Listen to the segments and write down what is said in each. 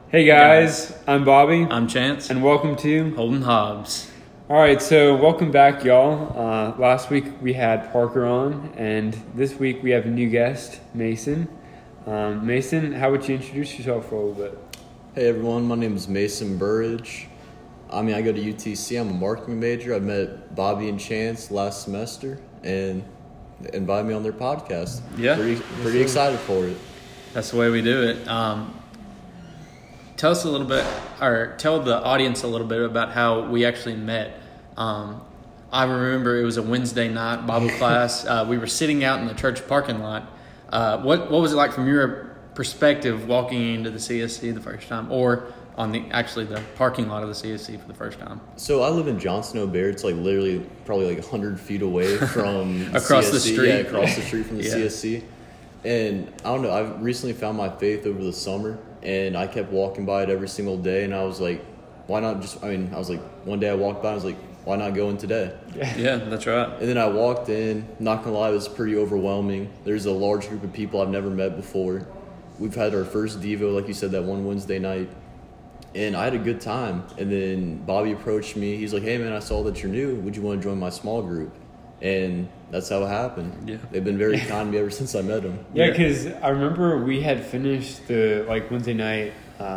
Hey guys, I'm Bobby, I'm Chance. and welcome to. Holden Hobbs. All right, so welcome back, y'all. Last week we had Parker on, and this week we have a new guest, Mason. Mason, how would you introduce yourself for a little bit? Hey everyone, my name is Mason Burridge. I go to UTC. I'm a marketing major. I met Bobby and Chance last semester, and they invited me on their podcast. Yeah. pretty excited for it. That's the way we do it. Tell us a little bit, or tell the audience a little bit about how we actually met. I remember it was a Wednesday night Bible class. We were sitting out in the church parking lot. What was it like from your perspective walking into the CSC the first time, or on the parking lot of the CSC for the first time? So I live in Johnson O'Bear. It's literally probably 100 feet away from the Across CSC. the street. Yeah, across the street from the Yeah. CSC. And I don't know, I've recently found my faith over the summer, and I kept walking by it every single day, and I was like, why not one day I walked by and I was like, why not go in today? Yeah, that's right. And then I walked in, not gonna lie, it was pretty overwhelming. There's a large group of people I've never met before. We've had our first Devo, like you said, that one Wednesday night, and I had a good time. And then Bobby approached me. He's like, hey man, I saw that you're new. Would you want to join my small group? And that's how it happened. Yeah. They've been very kind to me ever since I met them. Yeah, because I remember we had finished the Wednesday night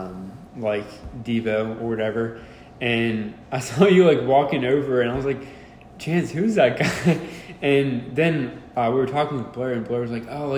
Devo or whatever, and I saw you walking over, and I was like, Chance, who's that guy? And then we were talking with Blair, and Blair was like, oh,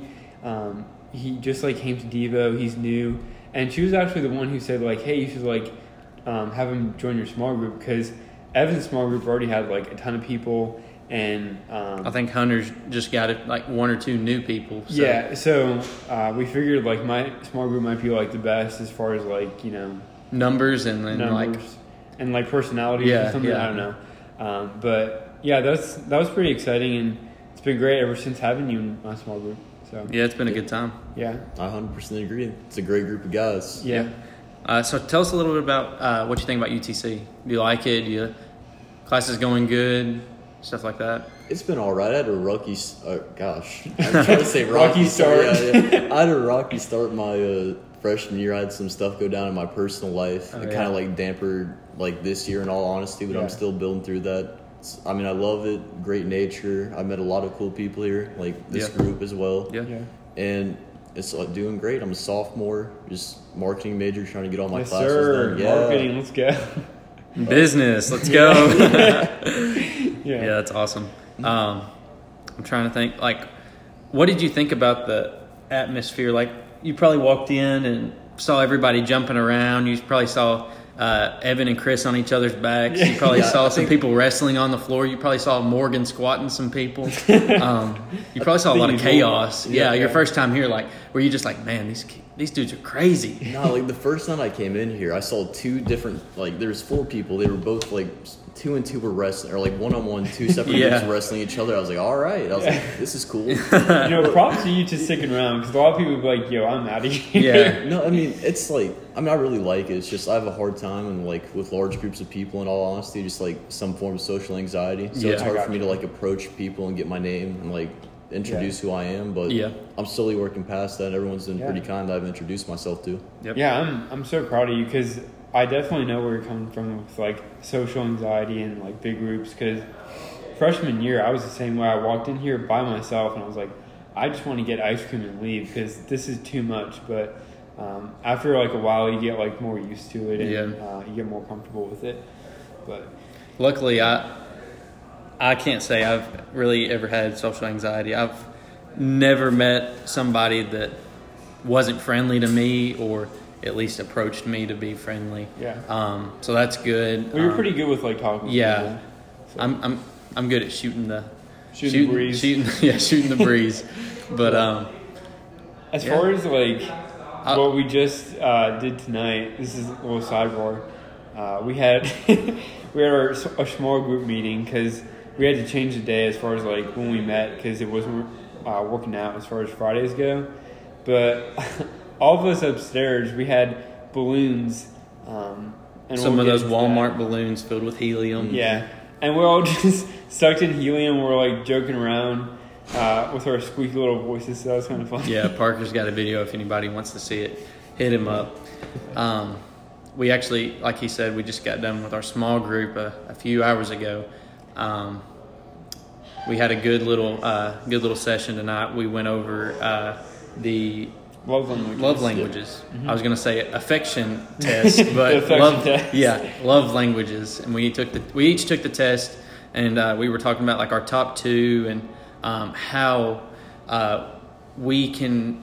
he just came to Devo, he's new. And she was actually the one who said hey, you should have him join your small group, because Evan's small group already had a ton of people, and I think Hunter's just got it one or two new people. So. Yeah, so we figured my small group might be the best as far as numbers and then numbers and personalities or something. Yeah. I don't know, but yeah, that was pretty exciting, and it's been great ever since having you in my small group. So Yeah, it's been a good time. yeah, I 100% agree. It's a great group of guys. yeah. So tell us a little bit about what you think about UTC. Do you like it? Classes going good? Stuff like that. It's been all right. I had a rocky I'm trying to say Rocky start. Yeah. I had a rocky start my freshman year. I had some stuff go down in my personal life. It kind of dampered this year, in all honesty, but I'm still building through that. I love it. Great nature. I met a lot of cool people here, this group as well. Yeah. And it's doing great. I'm a sophomore, just marketing major, trying to get all my Yes, classes sir. done. Yeah. Marketing, let's go. Business, let's go. Yeah. Yeah, that's awesome. I'm trying to think, what did you think about the atmosphere? You probably walked in and saw everybody jumping around. You probably saw Evan and Chris on each other's backs. You probably saw some people wrestling on the floor. You probably saw Morgan squatting some people. You probably saw a lot of chaos. Yeah, your first time here, were you just man, these dudes are crazy? No, the first night I came in here, I saw two different, there was four people. They were both, 2 and 2 were wrestling, or one-on-one, two separate groups wrestling each other. I was like, all right. I was like, this is cool. Props to you to sticking around, because a lot of people would be yo, I'm out of here. Yeah. No, it's I really like it. It's just I have a hard time and with large groups of people, in all honesty, just some form of social anxiety. So it's hard for me to approach people and get my name and introduce who I am. But I'm slowly working past that. Everyone's been pretty kind that I've introduced myself to. Yep. Yeah, I'm so proud of you, because I definitely know where you're coming from with social anxiety and big groups, because freshman year I was the same way. I walked in here by myself and I was I just want to get ice cream and leave, because this is too much. But after a while you get more used to it, and you get more comfortable with it. But luckily I can't say I've really ever had social anxiety. I've never met somebody that wasn't friendly to me, or at least approached me to be friendly. Yeah. So that's good. Well, you're pretty good with talking. Yeah. To people, so. I'm good at shooting the breeze. Shooting the breeze. But as far as what we just did tonight, this is a little sidebar. We had our small group meeting, because we had to change the day as far as when we met, because it wasn't working out as far as Fridays go. But all of us upstairs, we had balloons. And some of those Walmart balloons filled with helium. Yeah. And we're all just sucked in helium. We're joking around with our squeaky little voices. So that was kind of fun. Yeah, Parker's got a video if anybody wants to see it. hit him up. We actually, like he said, we just got done with our small group a few hours ago. We had a good little session tonight. We went over the Love languages. Love languages. Yeah. Mm-hmm. I was going to say affection test, but affection test. Yeah, love languages. And we each took the test, and we were talking about like our top two and how we can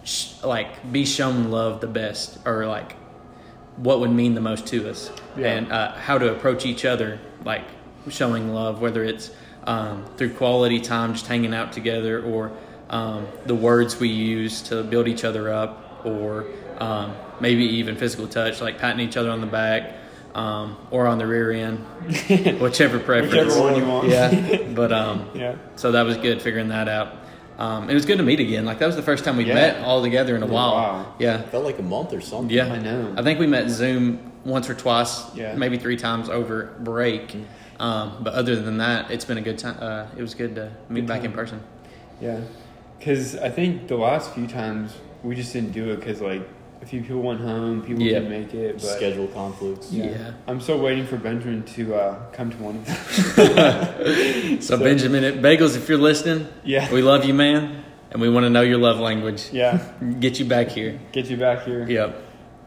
be shown love the best, or like what would mean the most to us, and how to approach each other, like showing love, whether it's through quality time, just hanging out together, or the words we use to build each other up, or maybe even physical touch, like patting each other on the back, or on the rear end, whichever preference. Whichever one you want. Yeah, but yeah. So that was good figuring that out. It was good to meet again. Like that was the first time we met all together in a while. Wow. Yeah, It felt like a month or something. yeah. I know. I think we met Zoom once or twice, Yeah. maybe 3 times over break. But other than that, it's been a good time. It was good to meet back in person. Yeah, because I think the last few times we just didn't do it because like a few people went home, people Yeah. didn't make it. But Schedule conflicts. Yeah. I'm still waiting for Benjamin to come to one of them. So Benjamin at Bagels, if you're listening, Yeah. we love you, man, and we want to know your love language. Yeah, Get you back here. get you back here. Yep.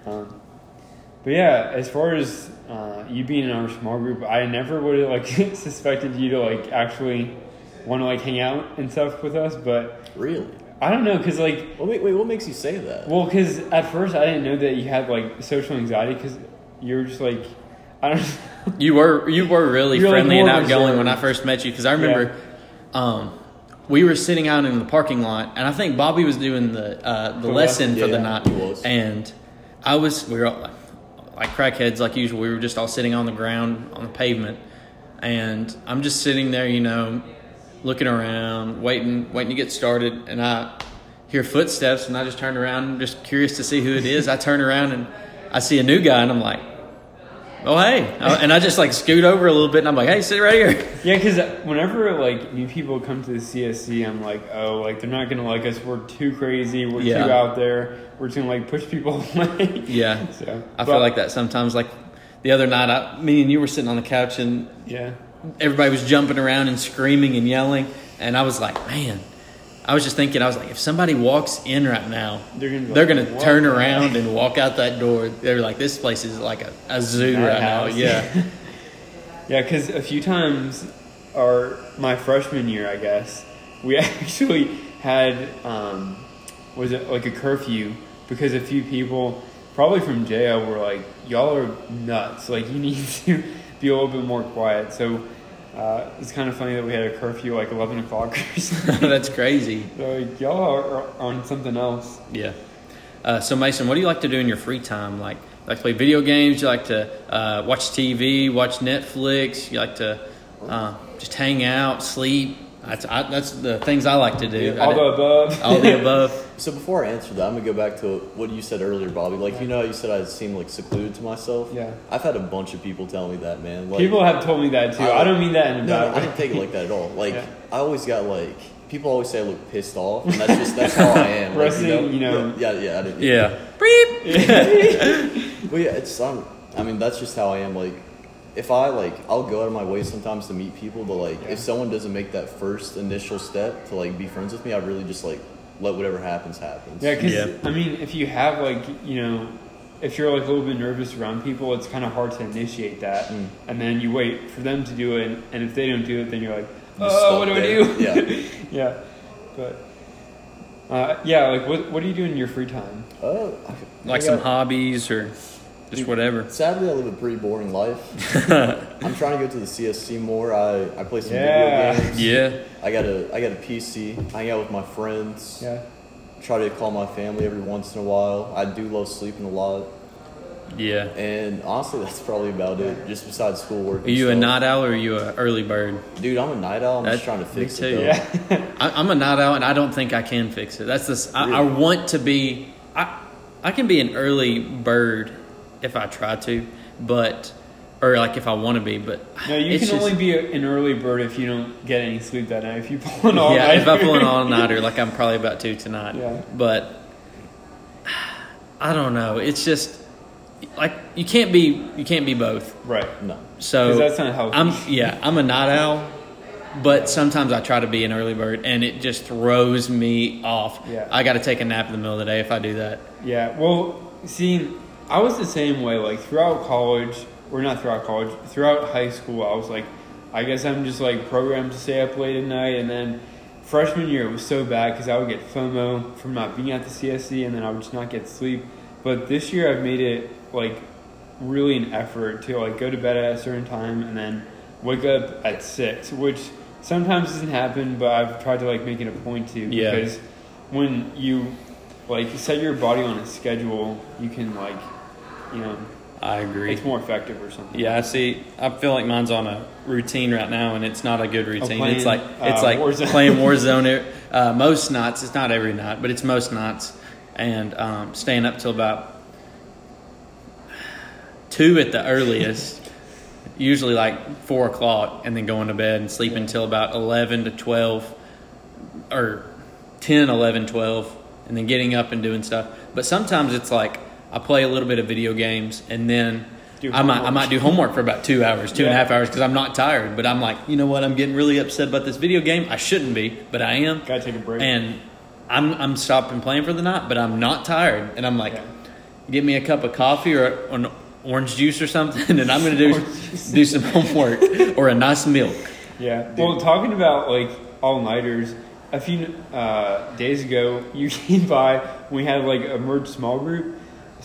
But yeah, as far as you being in our small group, I never would have like suspected you to like actually want to like hang out and stuff with us. But Really? I don't know, cause like, Wait, what makes you say that? well, cause at first I didn't know that you had like social anxiety, cause you were just like, I don't know. You were really You're, like, friendly and more outgoing reserved. when I first met you, because I remember we were sitting out in the parking lot, and I think Bobby was doing the lesson for the Yeah, night, he was. and we were all like crackheads like usual. We were just all sitting on the ground on the pavement, and I'm just sitting there, looking around, waiting to get started, and I hear footsteps, and I just turn around, just curious to see who it is. I turn around and I see a new guy, and I'm like, oh, hey. And I just like scoot over a little bit, and I'm like, hey, sit right here. Yeah, because whenever like new people come to the CSC, I'm like, oh, like they're not gonna like us. We're too crazy. We're Yeah. too out there. We're just gonna like push people away. Yeah. So I feel like that sometimes. Like the other night, me and you were sitting on the couch, and Yeah. everybody was jumping around and screaming and yelling. And I was like, man, I was just thinking, if somebody walks in right now, They're gonna be they're like, going to "What?" turn around and walk out that door. They're like, this place is like a zoo right now. Madhouse. Yeah. Yeah, because a few times, my freshman year, I guess, we actually had, was it like a curfew, because a few people, probably from jail, were like, y'all are nuts. Like, you need to be a little bit more quiet. So it's kind of funny that we had a curfew like 11 o'clock or something. That's crazy. So like, y'all are on something else. Yeah. So Mason, what do you like to do in your free time? Like to play video games? You like to watch TV, watch Netflix? You like to just hang out, sleep? That's the things I like to do. Yeah, all the above. All the above. So before I answer that, I'm gonna go back to what you said earlier, Bobby. Like, how you said I seem like secluded to myself. Yeah. I've had a bunch of people tell me that, man. Like, People have told me that too. I don't mean that in a No, bad I way. didn't take it like that at all. Like, Yeah. I always got like people always say I look pissed off, and that's how I am. Like, Resting, Yeah, I didn't. Yeah. Beep. Well, yeah, I mean, that's just how I am. Like, if I'll go out of my way sometimes to meet people, but like, if someone doesn't make that first initial step to like be friends with me, I really just like let whatever happens. Yeah, because Yeah. I mean, if you have like if you're like a little bit nervous around people, it's kind of hard to initiate that, and then you wait for them to do it, and if they don't do it, then you're like, You're oh, what stuck do there. I do? Yeah. Yeah, but yeah, like what do you do in your free time? Like some hobbies or just whatever. Sadly, I live a pretty boring life. I'm trying to go to the CSC more. I play some Yeah. video games. Yeah. I got a PC. Hang out with my friends. Yeah, Try to call my family every once in a while. I do love sleeping a lot. Yeah. And honestly, that's probably about it. Just besides schoolwork. Are you a night owl or are you an early bird? Dude, I'm a night owl. I'm just trying to me fix too. it. Though. yeah, I'm a night owl, and I don't think I can fix it. That's this. I want to be. I can be an early bird if I try to, or like if I want to be. But no, you it's can just- only be an early bird if you don't get any sleep that night. If you pull an all yeah. nighter. If I pull an all nighter, like I'm probably about to tonight. Yeah. But I don't know. It's just like you can't be both. Right. No. So 'Cause that's not healthy. I'm a night owl, but sometimes I try to be an early bird, and it just throws me off. Yeah. I got to take a nap in the middle of the day if I do that. Yeah, well, see, I was the same way. Like throughout college, or not throughout college, throughout high school, I was like, I guess I'm just like programmed to stay up late at night. And then freshman year, it was so bad because I would get FOMO from not being at the CSC, and then I would just not get sleep. But this year, I've made it like really an effort to like go to bed at a certain time and then wake up at 6, which sometimes doesn't happen, but I've tried to like make it a point to, because when you like set your body on a schedule, you can like, you know, I agree. it's more effective or something. Yeah, see, I feel like mine's on a routine right now, and it's not a good routine. playing, It's like Warzone. playing Warzone most nights. It's not every night, but it's most nights, and staying up till about 2 at the earliest. Usually like 4 o'clock, and then going to bed and sleeping until about 11 to 12, or 10, 11, 12, and then getting up and doing stuff. But sometimes it's like I play a little bit of video games, and then I might do homework for about 2 hours, 2.5 hours, because I'm not tired. But I'm like, you know what? I'm getting really upset about this video game. I shouldn't be, but I am. Gotta take a break. And I'm stopping playing for the night, but I'm not tired. And I'm like, get me a cup of coffee or an orange juice or something, and I'm going to do some homework or a nice milk. Yeah. Well, talking about like all-nighters, a few days ago, you came by. We had like a merged small group.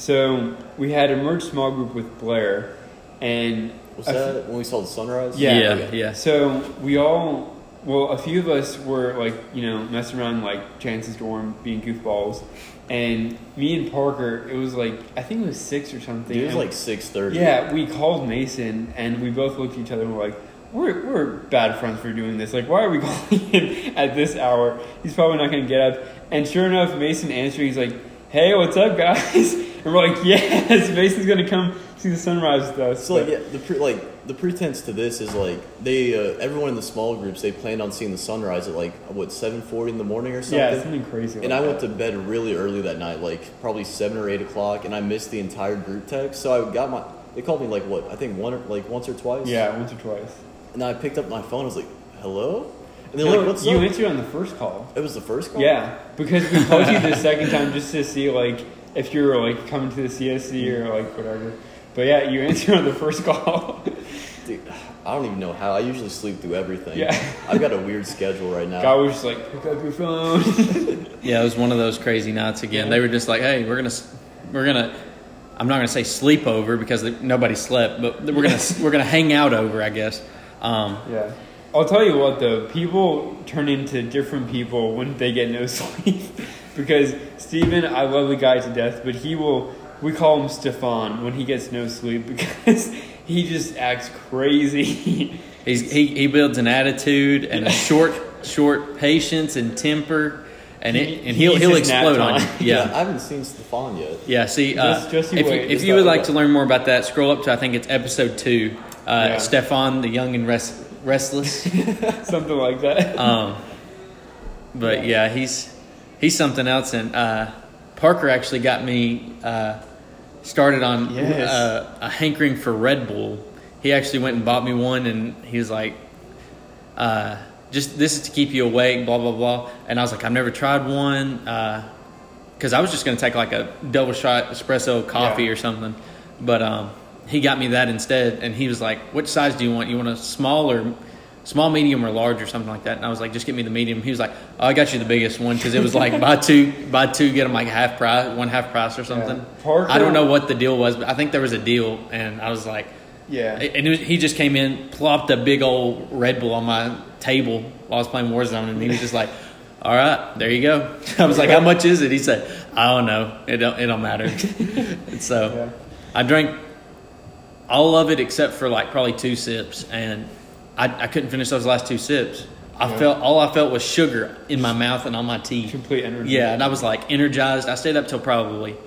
So we had a merged small group with Blair, and Was that when we saw the sunrise? Yeah. So we all, well, a few of us were like, you know, messing around like Chance's dorm, being goofballs, and me and Parker, it was like, I think it was 6 or something. Dude, it was and like 6:30. Yeah, we called Mason, and we both looked at each other and were like, we're bad friends for doing this. Like, why are we calling him at this hour? He's probably not going to get up. And sure enough, Mason answered. He's like, hey, what's up, guys? And we're like, yes, Mason's going to come see the sunrise with us. So like, yeah, the pretense to this is like they everyone in the small groups, they planned on seeing the sunrise at like 7:40 in the morning or something. Yeah, something crazy. And I went to bed really early that night, like probably 7 or 8 o'clock, and I missed the entire group text. So I got they called me like what, I think once or twice. Yeah, once or twice. And I picked up my phone. I was like, hello. And they're like, what's you up? answered on the first call. It was the first call? Yeah, because we called you the second time just to see like if you were like coming to the CSC or like whatever. But yeah, you answered on the first call. Dude, I don't even know how. I usually sleep through everything. Yeah. I've got a weird schedule right now. God was just like, pick up your phone. Yeah, it was one of those crazy nights again. Yeah. They were just like, hey, we're gonna. I'm not gonna say sleep over because nobody slept, but we're gonna hang out over, I guess. Yeah. I'll tell you what though, people turn into different people when they get no sleep. Because Steven, I love the guy to death, but we call him Stefan when he gets no sleep because he just acts crazy. He builds an attitude and a short patience and temper, and he'll explode on you. Yeah, I haven't seen Stefan yet. Yeah, see, Just you wait. if you would like to learn more about that, scroll up to, I think it's episode 2. Yeah. Stefan, the young and restless. Something like that. But yeah, he's something else. And Parker actually got me started on a hankering for Red Bull. He actually went and bought me one, and he was like, just this is to keep you awake, blah, blah, blah. And I was like, I've never tried one, because I was just going to take like a double shot espresso coffee or something. But he got me that instead, and he was like, which size do you want? You want a small, medium, or large, or something like that? And I was like, just get me the medium. He was like, oh, I got you the biggest one, because it was like buy two, get them like half price or something. Parker, I don't know what the deal was, but I think there was a deal, and I was like, yeah. And he just came in, plopped a big old Red Bull on my table while I was playing Warzone, and he was just like, all right, there you go. I was like, how much is it? He said, I don't know. It don't matter. So I drank all of it except for like probably 2 sips, and I couldn't finish those last 2 sips. All I felt was sugar in my mouth and on my teeth. Complete energy. Yeah, and I was like energized. I stayed up till probably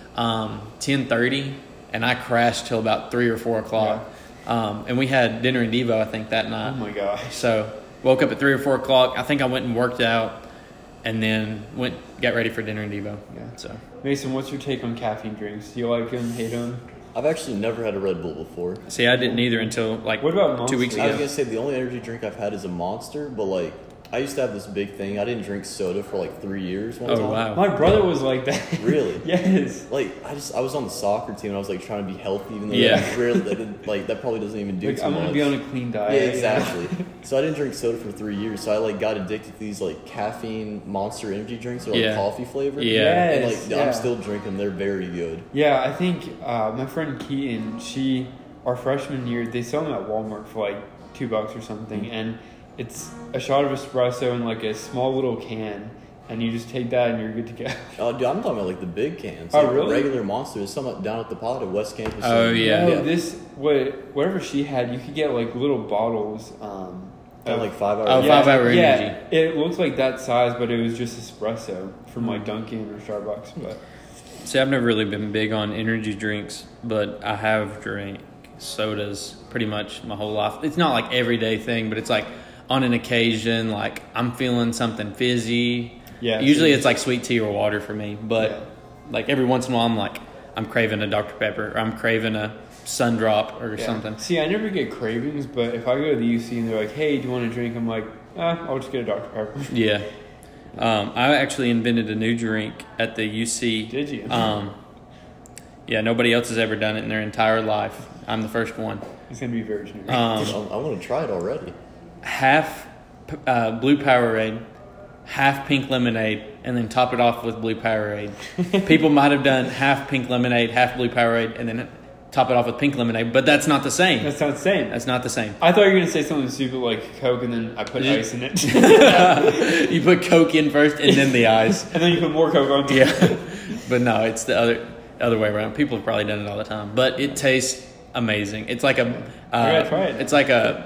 10:30, and I crashed till about 3 or 4 o'clock. Yeah. And we had dinner in Devo, I think, that night. Oh my gosh. So woke up at 3 or 4 o'clock. I think I went and worked out, and then got ready for dinner and Devo. Yeah. So Mason, what's your take on caffeine drinks? Do you like them, hate them? I've actually never had a Red Bull before. see, I didn't either until like What about 2 weeks Monster? I was ago. gonna say the only energy drink I've had is a Monster, but like I used to have this big thing. I didn't drink soda for like 3 years. One Oh, time. wow. My brother was like that. Really? Yes. Like I was on the soccer team and I was like trying to be healthy, even though Yeah. that probably doesn't even do Like, too I'm much. gonna be on a clean Yeah, diet. exactly. So I didn't drink soda for 3 years. So I like got addicted to these like caffeine Monster energy drinks, or like Yeah. coffee flavored. Yeah. And Yes, like yeah. I'm still drinking them. They're very good. Yeah, I think my friend Keaton, our freshman year, they sell them at Walmart for like $2 or something, and it's a shot of espresso in like a small little can, and you just take that and you're good to go. Oh, dude, I'm talking about like the big cans. Oh, Like, really? Regular Monster. There's some down at the pod at West Campus. Oh, yeah. No, whatever she had, you could get like little bottles. Kind of like 5 hours. Oh, 5 hour yeah, energy. it looked like that size, but it was just espresso from like Dunkin' or Starbucks. But See, I've never really been big on energy drinks, but I have drank sodas pretty much my whole life. It's not like everyday thing, but it's like on an occasion, like I'm feeling something fizzy. Yeah, Usually fizzy. it's like sweet tea or water for me, but Yeah. like every once in a while I'm craving a Dr. Pepper, or I'm craving a Sun Drop or yeah. something. See, I never get cravings, but if I go to the UC and they're like, "Hey, do you want a drink?" I'm like, I'll just get a Dr. Pepper. Yeah. I actually invented a new drink at the UC. Did you? Yeah, nobody else has ever done it in their entire life. I'm the first one. It's gonna be very generic. I want to try it already. Half blue Powerade, half pink lemonade, and then top it off with blue Powerade. People might have done half pink lemonade, half blue Powerade, and then top it off with pink lemonade, but that's not the same. That's not the same. That's not the same. I thought you were gonna say something stupid like Coke, and then I put ice in it, You put Coke in first and then the ice. and then you put more Coke on. Yeah, but no, it's the other way around. People have probably done it all the time, but it tastes amazing. It's like a gotta try it. It's like a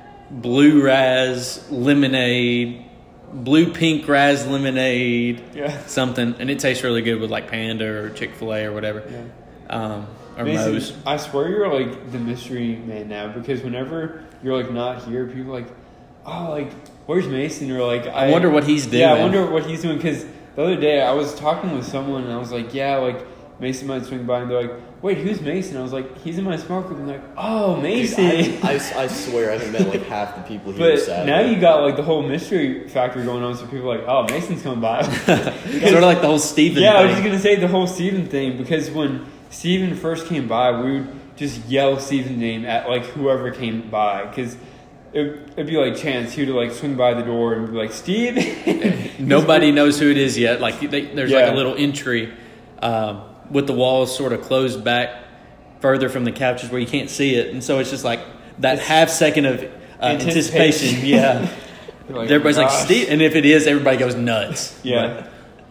blue raz lemonade, blue pink raz lemonade, Yeah. something, and it tastes really good with like Panda or Chick-fil-A or whatever. Yeah. Or Mason, Moe's. I swear you're like the mystery man now, because whenever you're like not here, people are like, oh, like where's Mason? Or like I wonder what he's doing. Yeah, I wonder what he's doing, because the other day I was talking with someone and I was like, yeah, like Mason might swing by, and they're like, wait, who's Mason? I was like, he's in my small group. And they're like, oh, Mason. Dude, I swear I haven't met like half the people here. But sadly. now you got like the whole mystery factor going on, so people are like, oh, Mason's coming by. Sort of like the whole Steven Yeah, I was thing. just gonna say the whole Steven thing, because when Steven first came by, we would just yell Steven's name at like whoever came by, because it'd be like Chance. He would like swing by the door and be like, Steve. Nobody knows who it is yet. Like there's like Yeah. a little entry with the walls sort of closed back further from the couches where you can't see it, and so it's just like that It's half second of anticipation. Yeah, You're like, everybody's like "Gosh." Steve, and if it is, everybody goes nuts. Yeah.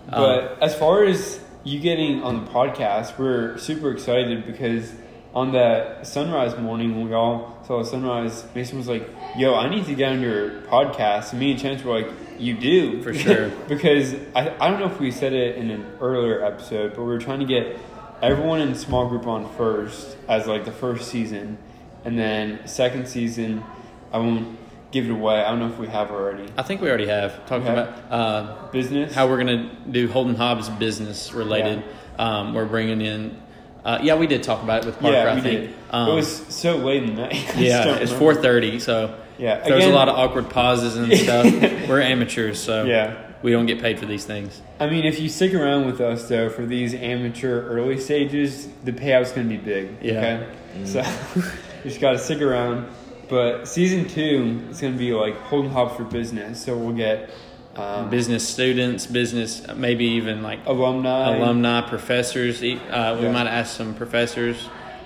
But as far as you getting on the podcast, we're super excited, because on that sunrise morning when we all saw the sunrise, Mason was like, yo, I need to get on your podcast. And me and Chance were like, you do. For sure. Because I don't know if we said it in an earlier episode, but we were trying to get everyone in the small group on first as like the first season. And then second season, I won't give it away. I don't know if we have already. I think we already have talked We have? about Business? how we're gonna do Holden Hobbs business related. We're bringing in. We did talk about it with Parker. Yeah, I we think. did. It was so late in the night. I just Yeah, don't it's remember. 4:30, so Yeah, there's a again- lot of awkward pauses and stuff. We're amateurs, so Yeah. we don't get paid for these things. I mean, if you stick around with us, though, for these amateur early stages, the payout's going to be big. Yeah. Okay? So you just got to stick around. But season 2 is going to be like Holden Hobbs for business. So we'll get Business students, maybe even like alumni. professors. We might ask some professors.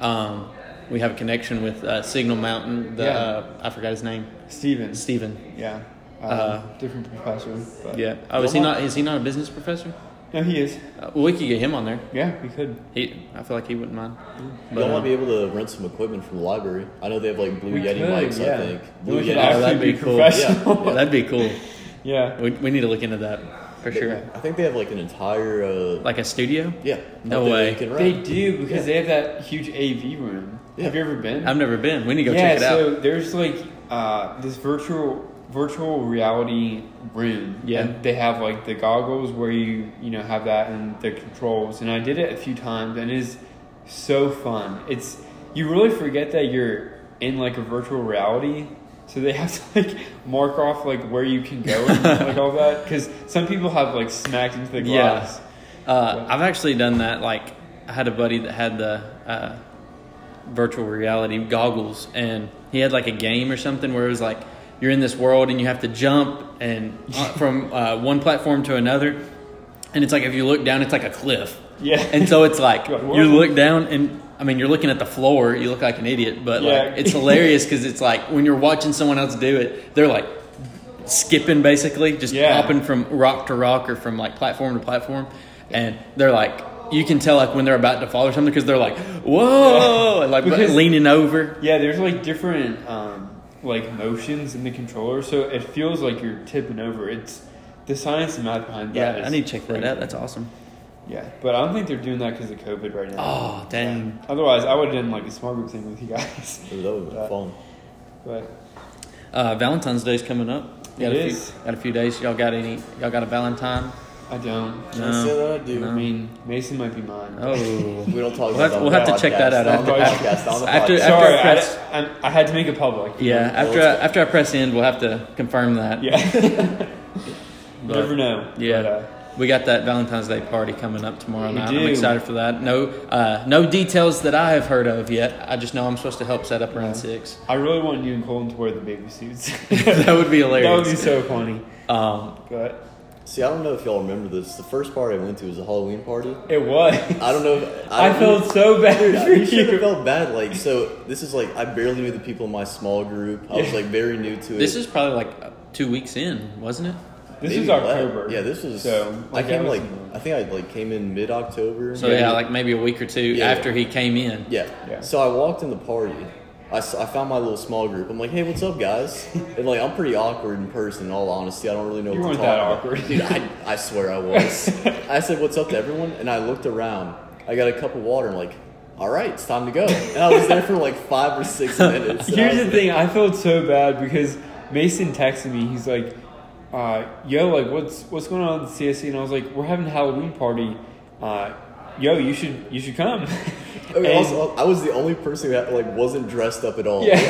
We have a connection with Signal Mountain. I forgot his name. Steven. Yeah. Different professor. But Yeah. Oh, is he not? Is he not a business professor? No, he is. We could get him on there. Yeah, we could. I feel like he wouldn't mind. Y'all might be able to rent some equipment from the library. I know they have like Blue We Yeti could, mics. yeah. I think We Blue could Yeti. actually that'd be be cool. professional. Yeah, that'd be cool. Yeah. We need to look into that for sure. Yeah. I think they have like an entire. Like a studio? Yeah. No out there way. you can They rent. do, because they have that huge AV room. Yeah. Have you ever been? I've never been. We need to go yeah, check it out. so there's like this virtual virtual reality room. Yeah. And they have like the goggles where you have that and the controls. And I did it a few times and it is so fun. You really forget that you're in like a virtual reality. So they have to like mark off like where you can go and like all that. Because some people have like smacked into the glass. Yeah. I've actually done that. Like I had a buddy that had the virtual reality goggles, and he had like a game or something where it was like you're in this world and you have to jump and from one platform to another, and it's like if you look down it's like a cliff. Yeah. And so it's like you look down and I mean you're looking at the floor, you look like an idiot, but like it's hilarious because it's like when you're watching someone else do it, they're like skipping basically, just hopping from rock to rock or from like platform to platform, and they're like, you can tell like when they're about to fall or something because they're like, whoa, and like leaning over. Yeah, there's like different like motions in the controller, so it feels like you're tipping over. It's the science and math behind that. Yeah, I need to check that out. That's awesome. Yeah, but I don't think they're doing that because of COVID right now. Oh, dang. Yeah. Otherwise, I would have done like a small group thing with you guys. That would have been fun. But Valentine's Day's coming up. Got a few days. Y'all got a Valentine? I don't. Can I say that I do? No. I mean, Mason might be mine. Oh, we don't talk about that. We'll have to check that out after. Sorry, I had to make it public. Yeah, after I press end, we'll have to confirm that. Yeah. You never know. Yeah. But, we got that Valentine's Day party coming up tomorrow night. do. I'm excited for that. No details that I have heard of yet. I just know I'm supposed to help set up around 6. I really want you and Colton to wear the baby suits. That would be hilarious. That would be so funny. But see, I don't know if y'all remember this. The first party I went to was a Halloween party. It was. I don't know. I felt so bad for you. Should have felt bad. Like, so this is like, I barely knew the people in my small group. I was like very new to it. This is probably like 2 weeks in, wasn't it? This was October. Yeah, this was. So I came I think I like came in mid-October. So yeah, like maybe a week or two after he came in. Yeah. So I walked in the party. I found my little small group. I'm like, hey, what's up, guys? And like, I'm pretty awkward in person. In all honesty, I don't really know what to talk about. Awkward. Dude, I swear I was. I said, what's up to everyone? And I looked around. I got a cup of water. I'm like, all right, it's time to go. And I was there for like 5 or 6 minutes. Here's the thing. I felt so bad because Mason texted me. He's like, yo, like, what's going on at the CSC? And I was like, we're having a Halloween party. Yo, you should come. Okay, also, I was the only person who like wasn't dressed up at all. Yeah.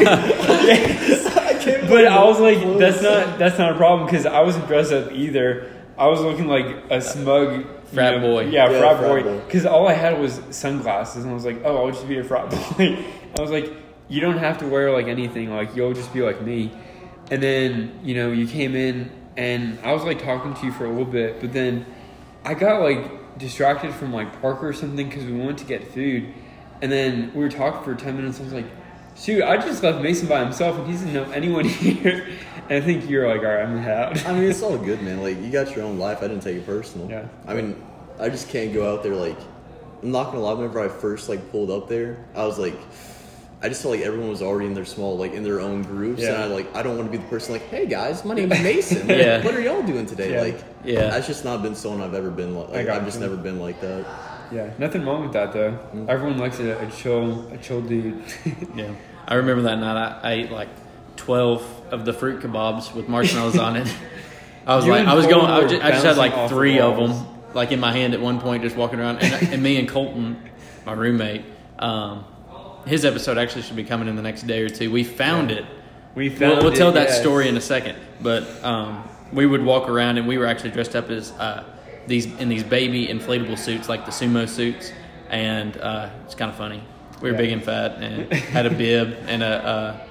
But I was like, that's not a problem because I wasn't dressed up either. I was looking like a smug frat boy. Yeah, frat boy. Because all I had was sunglasses, and I was like, oh, I'll just be a frat boy. I was like, you don't have to wear like anything. Like, you'll just be like me. And then you came in, and I was like talking to you for a little bit, but then I got like distracted from like Parker or something because we wanted to get food, and then we were talking for 10 minutes. I was like, shoot, I just left Mason by himself and he doesn't know anyone here. And I think you're like, all right, I'm gonna head out. I mean, it's all good, man. Like, you got your own life. I didn't take it personal. Yeah. I mean, I just can't go out there. Like, I'm not gonna lie, whenever I first like pulled up there, I was like, I just felt like everyone was already in their small, like in their own groups, and I don't want to be the person like, hey guys, my name's Mason. Like, what are y'all doing today? That's just not been someone I've ever been like. I've just never been like that. Yeah, nothing wrong with that though. Mm-hmm. Everyone likes a chill dude. Yeah, I remember that night I ate like 12 of the fruit kebabs with marshmallows on it. I just had like 3 of them like in my hand at one point, just walking around, and me and Colton, my roommate. His episode actually should be coming in the next day or two. We found it. We'll tell that story in a second. But we would walk around, and we were actually dressed up as these baby inflatable suits, like the sumo suits, and it's kind of funny. We were big and fat, and had a bib and a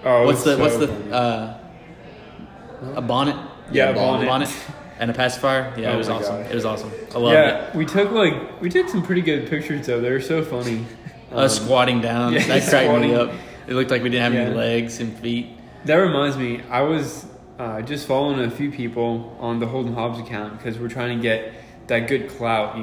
bonnet. Yeah, a bonnet. And a pacifier. Yeah, it was awesome. God. It was awesome. I loved it. We took some pretty good pictures though. They were so funny. Us squatting down, that cracked me up. It looked like we didn't have any legs and feet. That reminds me, I was just following a few people on the Holden Hobbs account because we're trying to get that good clout,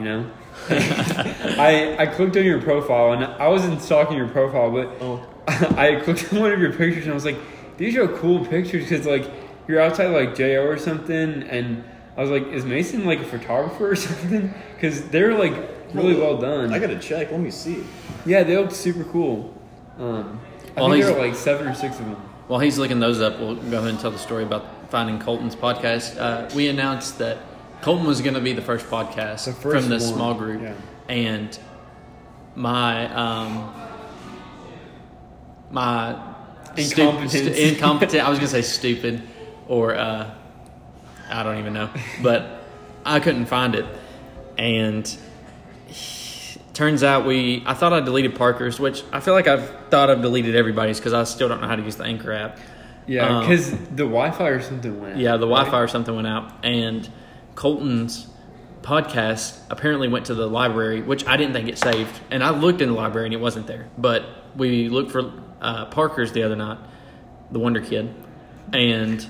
I clicked on your profile, and I wasn't stalking your profile, but I clicked on one of your pictures, and I was like, these are cool pictures because, like, you're outside, like, JO or something, and I was like, is Mason, like, a photographer or something? Because they're, like, really well done. I gotta check. Let me see. Yeah, they look super cool. I think there are like 7 or 6 of them. While he's looking those up, we'll go ahead and tell the story about finding Colton's podcast, we announced that Colton was going to be the first podcast from the small group. Yeah. And my incompetent, I was going to say stupid, or I don't even know. But I couldn't find it. And turns out I thought I deleted Parker's, which I feel like I've deleted everybody's because I still don't know how to use the Anchor app. Yeah, because the Wi-Fi or something went out. Yeah, the Wi-Fi or something went out. And Colton's podcast apparently went to the library, which I didn't think it saved. And I looked in the library and it wasn't there. But we looked for Parker's the other night, the Wonder Kid. And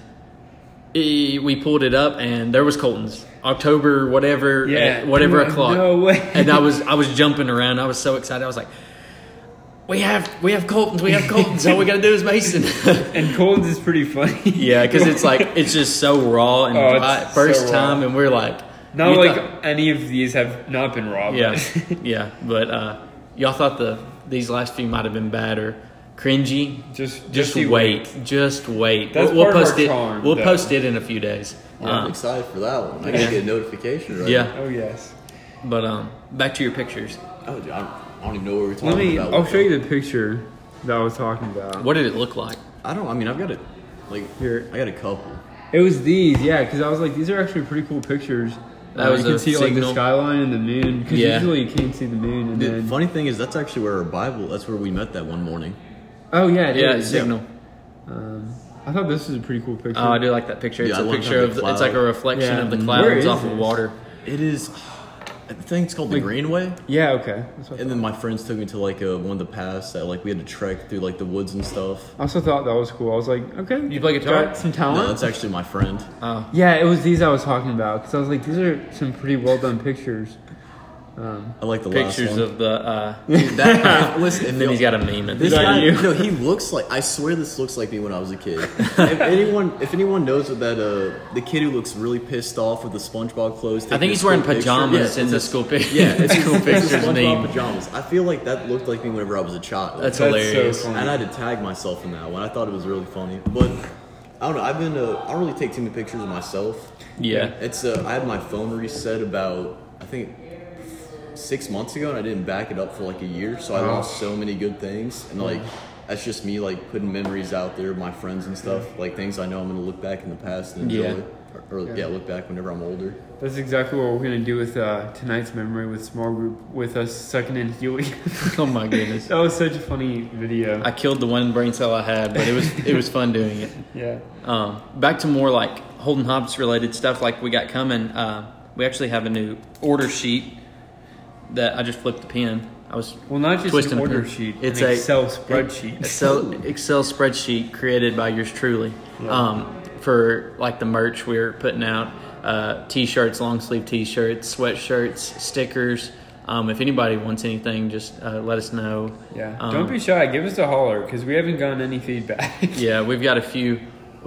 we pulled it up and there was Colton's. October, whatever o'clock. No way. And I was jumping around. I was so excited. I was like, we have Colton's. All we got to do is Mason. And Colton's is pretty funny. Yeah, because it's just so raw and first so time, raw. and we're like, any of these have not been raw. Yeah, yeah. But y'all thought these last few might have been bad or cringy. Just wait. Just wait. That's we'll part post of our it. charm, We'll though. post it in a few days. I'm excited for that one. I gotta get a notification right. Yeah. Oh yes. But back to your pictures. Oh, I don't even know what we're talking about. I'll show you the picture that I was talking about. What did it look like? I've got it. Here. I got a couple. It was these, yeah, because I was like, these are actually pretty cool pictures. That was you can a see like the signal. skyline and the moon. Because usually you can't see the moon. And The then, funny thing is, that's actually where that's where we met that one morning. oh yeah, it Yeah, is. signal. I thought this was a pretty cool picture. Oh, I do like that picture. It's Yeah, I a love picture the of it's like a cloud. reflection Yeah. of the Where is clouds off of this? water. It is. I think it's called the Greenway. Yeah, okay. That's what I And then my friends took me to one of the paths that we had to trek through the woods and stuff. I also thought that was cool. I was like, okay, You play guitar? got some talent. No, that's actually my friend. Oh, Yeah, it was these I was talking about because I was like, these are some pretty well done pictures. I like the pictures last one. of the. Dude, that, listen, And then he's got a meme. At This the guy, end. no, he looks like. I swear, this looks like me when I was a kid. if anyone knows what that, the kid who looks really pissed off with the SpongeBob clothes. I think he's wearing pajamas in the school picture. Yeah, it's school it's pictures SpongeBob meme. pajamas. I feel like that looked like me whenever I was a child. That's so hilarious. funny. And I had to tag myself in that one. I thought it was really funny, but I don't know. I don't really take too many pictures of myself. Yeah. It's I had my phone reset about I think 6 months ago, and I didn't back it up for a year, so I lost so many good things. And that's just me putting memories out there of my friends and stuff, things I know I'm gonna look back in the past and enjoy. Yeah. Or look back whenever I'm older. That's exactly what we're gonna do with tonight's memory with small group with us sucking in Huey. Oh my goodness. That was such a funny video. I killed the one brain cell I had, but it was fun doing it. Yeah. Back to more Holden Hobbs related stuff we got coming. We actually have a new order sheet that I just flipped the pen. I was Well, not just twisting an the order pen. sheet. It's an a Excel spreadsheet. Excel spreadsheet created by yours truly. Yeah. For the merch we're putting out, t-shirts, long sleeve t-shirts, sweatshirts, stickers. If anybody wants anything, just let us know. Yeah. Don't be shy. Give us a holler because we haven't gotten any feedback. Yeah, we got a few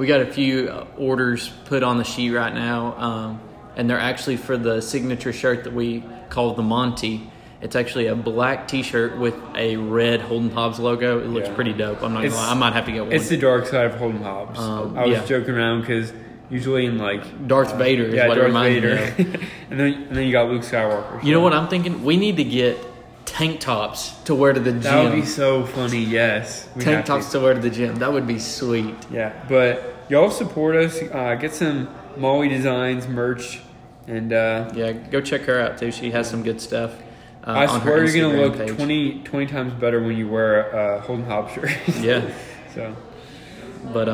orders put on the sheet right now, and they're actually for the signature shirt that we call the Monty. It's actually a black T-shirt with a red Holden Hobbs logo. It looks pretty dope. I'm not gonna lie. I might have to get one. It's the dark side of Holden Hobbs. I was joking around because usually in Darth Vader is what it Darth reminds Vader. me of. and then you got Luke Skywalker. You know what I'm thinking? We need to get tank tops to wear to the gym. That would be so funny. Yes, we tank have tops to wear to the gym. That would be sweet. Yeah, but y'all support us. Get some Molly Designs merch, and Yeah, go check her out too. She has some good stuff. I on her swear you're gonna Instagram look page. 20 times better when you wear a Holden Hobbs shirt. Yeah. So, But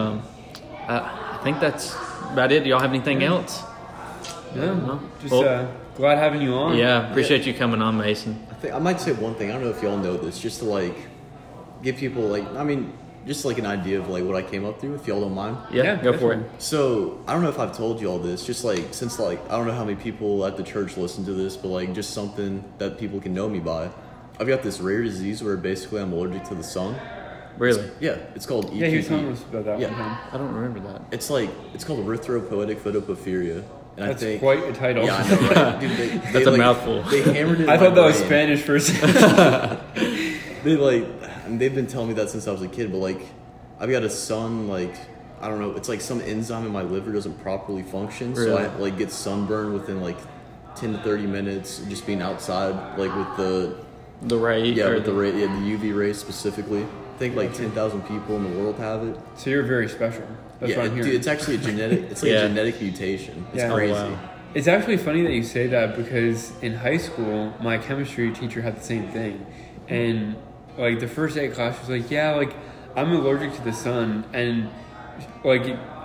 I think that's about it. Do y'all have anything else? no, just Well, glad having you on. Yeah, appreciate you coming on, Mason. I might say one thing. I don't know if y'all know this, just to give people just an idea of what I came up through, if y'all don't mind. Yeah, go for it. definitely. So I don't know if I've told you all this, just since I don't know how many people at the church listen to this, but just something that people can know me by. I've got this rare disease where basically I'm allergic to the sun. Really? Yeah, it's called EPP. Yeah, he was telling us about that Yeah. one time. I don't remember that. It's called erythropoietic photoporphyria. And That's I think quite a title. Yeah, I know, right? Dude, That's a mouthful. They hammered it. I in thought my that was brain. Spanish for a second. They've been telling me that since I was a kid, but I've got a son I don't know, it's like some enzyme in my liver doesn't properly function, Really? so I like get sunburned within like 10 to 30 minutes just being outside, like with The ray. the or the UV rays specifically. I think like 10,000 people in the world have it. So you're very special. That's what I'm hearing. Dude, it's actually a genetic. It's like Yeah. a genetic mutation. It's Yeah. crazy. Oh, wow. It's actually funny that you say that because in high school, my chemistry teacher had the same thing. And like the first day of class, she was like, yeah, like I'm allergic to the sun. And like,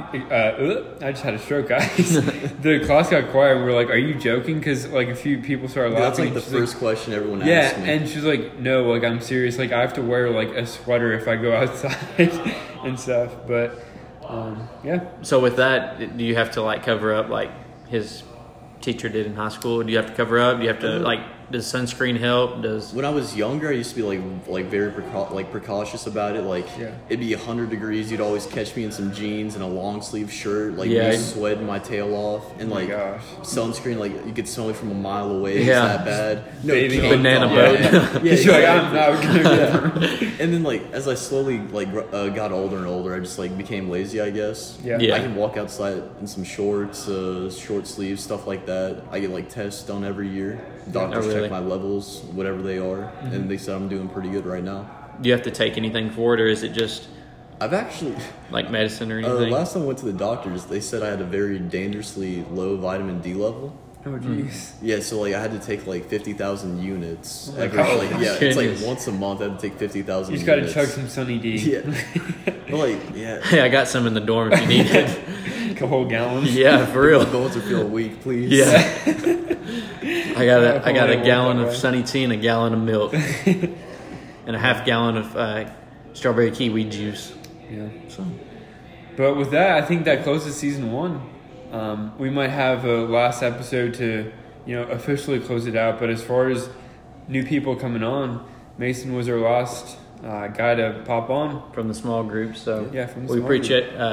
I just had a stroke, guys. The class got quiet. And we were like, are you joking? Because like a few people started Dude, that's laughing. like the She's first question everyone yeah, asks me. and she's like, no, like I'm serious. Like I have to wear like a sweater if I go outside and stuff. But yeah. So with that, do you have to like cover up like his teacher did in high school? Do you have to cover up? Do you have to like? Does sunscreen help? Does When I was younger, I used to be like very precautious about it. Like Yeah. it'd be 100 degrees, you'd always catch me in some jeans and a long sleeve shirt, like Yeah. me sweating my tail off, and Oh my like gosh. sunscreen, like you could smell me from a mile away. Yeah. It's that bad. No Bathing kidding. banana Yeah. boat. Yeah, She's like, I'm exactly. not gonna get And then like as I slowly like got older and older, I just like became lazy, I guess. Yeah. Yeah. I can walk outside in some shorts, short sleeves, stuff like that. I get like tests done every year. Doctors Oh, really? check my levels, whatever they are, and they said I'm doing pretty good right now. do you have to take anything for it, or is it just I've actually, like medicine or anything? last time I went to the doctors, they said I had a very dangerously low vitamin D level. Oh jeez. Yeah, so like I had to take like 50,000 units. my every, God. like yeah, it's Goodness. like once a month I had to take 50,000. You just gotta units. chug some Sunny D. Yeah, but like yeah, Hey, I got some in the dorm if you need it. A whole gallon. Yeah, for my real. bones are feeling weak, please. Yeah. I got a Definitely gallon work that of way. Sunny Tea and a gallon of milk, and a half gallon of strawberry kiwi juice. Yeah. So But with that, I think that closes season 1. We might have a last episode to, officially close it out. But as far as new people coming on, Mason was our last guy to pop on. from the small group, so Yeah, from the we small group.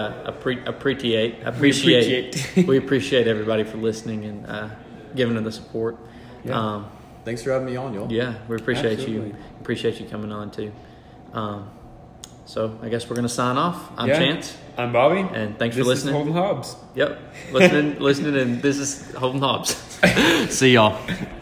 appreciate we appreciate everybody for listening and giving us the support. Yeah. Thanks for having me on, y'all. Yeah, we appreciate Absolutely. you. Appreciate you coming on too. So I guess we're gonna sign off. I'm Yeah. Chance, I'm Bobby. and thanks This for is listening. Holden Hobbs. Yep, listening, and this is Holden Hobbs. See y'all.